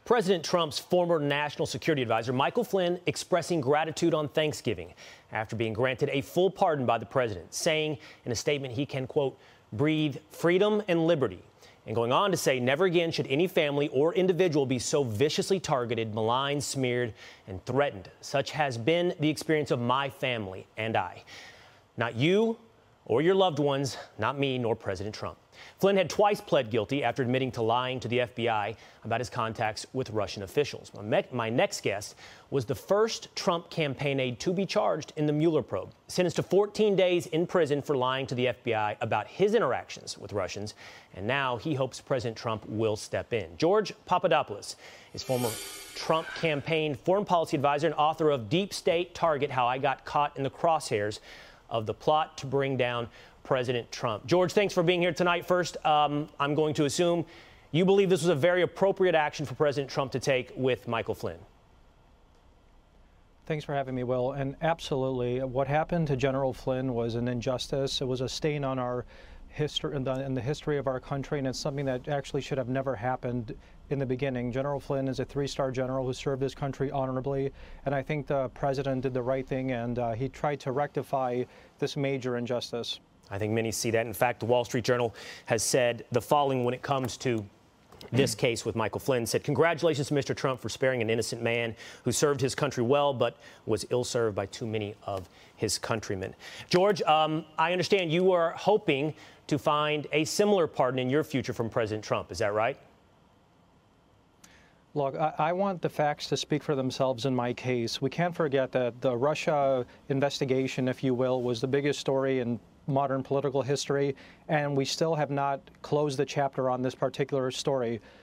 President Trump's former national security advisor, Michael Flynn, expressing gratitude on Thanksgiving after being granted a full pardon by the president, saying in a statement he can, quote, breathe freedom and liberty, and going on to say never again should any family or individual be so viciously targeted, maligned, smeared, and threatened. Such has been the experience of my family and I. Not you or your loved ones, not me nor President Trump. Flynn had twice pled guilty after admitting to lying to the FBI about his contacts with Russian officials. My next guest was the first Trump campaign aide to be charged in the Mueller probe, sentenced to 14 days in prison for lying to the FBI about his interactions with Russians. And now he hopes President Trump will step in. George Papadopoulos is former Trump campaign foreign policy advisor and author of Deep State Target: How I Got Caught in the Crosshairs of the Plot to Bring Down President Trump. George, thanks for being here tonight. First, I'm going to assume you believe this was a very appropriate action for President Trump to take with Michael Flynn. Thanks for having me, Will. And absolutely, what happened to General Flynn was an injustice. It was a stain on our history, in the history of our country, and it's something that actually should have never happened in the beginning. General Flynn is a three-star general who served his country honorably, and I think the president did the right thing, and he tried to rectify this major injustice. I think many see that. In fact, the Wall Street Journal has said the following when it comes to this case with Michael Flynn. Said, congratulations to Mr. Trump for sparing an innocent man who served his country well but was ill-served by too many of his countrymen. George, I understand you are hoping to find a similar pardon in your future from President Trump. Is that right? Look, I want the facts to speak for themselves in my case. We can't forget that the Russia investigation, if you will, was the biggest story in modern political history, and we still have not closed the chapter on this particular story.